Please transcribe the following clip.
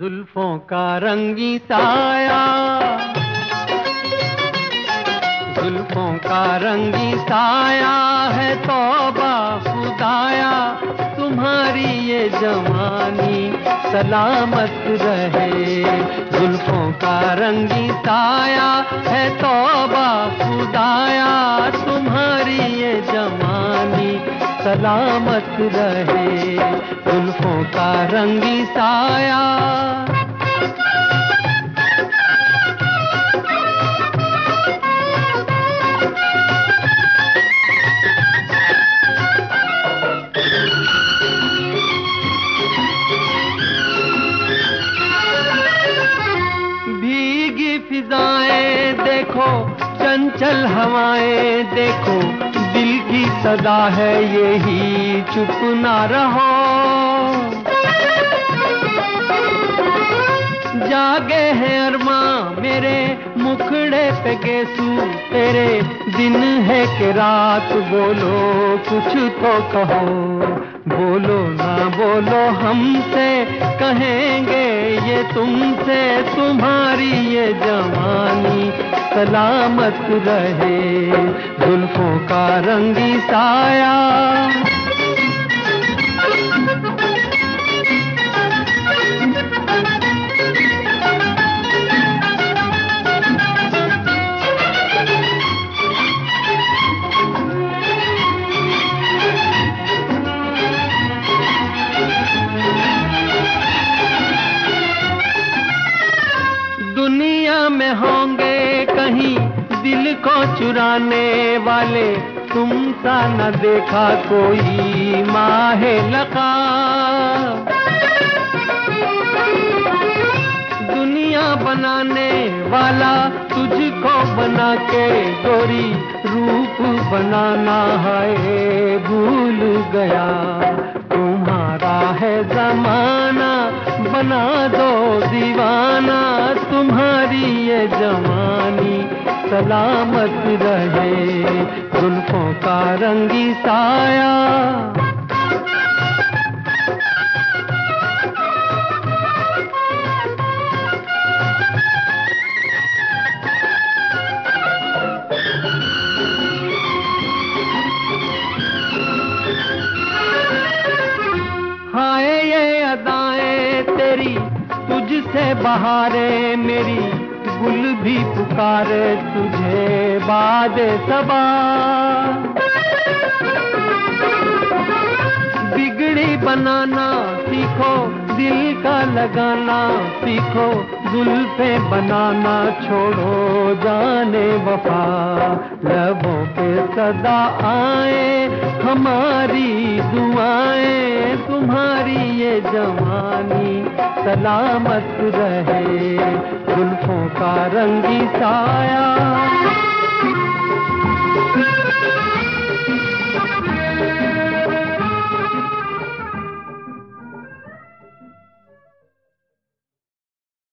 जुल्फों का रंगी साया, जुल्फों का रंगी साया है तौबा खुदाया, तुम्हारी ये जवानी सलामत रहे। जुल्फों का रंगी साया है तौबा खुदाया, तुम्हारी ये जवानी सलामत रहे। जुल्फों का रंगी साया। भीगी फिजाएं देखो, चंचल हवाएं देखो, दिल की सदा है यही चुप ना रहो। जागे हैं अरमां मेरे मुखड़े पे गेसू, तेरे दिन है कि रात, बोलो कुछ तो कहो। बोलो ना बोलो हमसे, कहेंगे ये तुमसे, तुम्हारी ये जवानी सलामत रहे। जुल्फों का रंगी साया। दुनिया में होंगे कहीं दिल को चुराने वाले, तुम सा न देखा कोई माहे लका। दुनिया बनाने वाला तुझको बना के गोरी रूप बनाना है भूल गया। तुम्हारा है जमाना, बना दो दीवाना, तुम्हारी ये जवानी सलामत रहे। जुल्फों का रंगी साया। हाय ये अदाएं तेरी, तुझसे बहारें मेरी, गुल भी पुकारे तुझे बादे सबा। बिगड़ी बनाना सीखो, दिल का लगाना सीखो, जुल्फे बनाना छोड़ो जाने वफा। लबों पे सदा आए हमारी दुआएं, तुम्हारी ये जवानी सलामत रहे। जुल्फों का रंगी साया।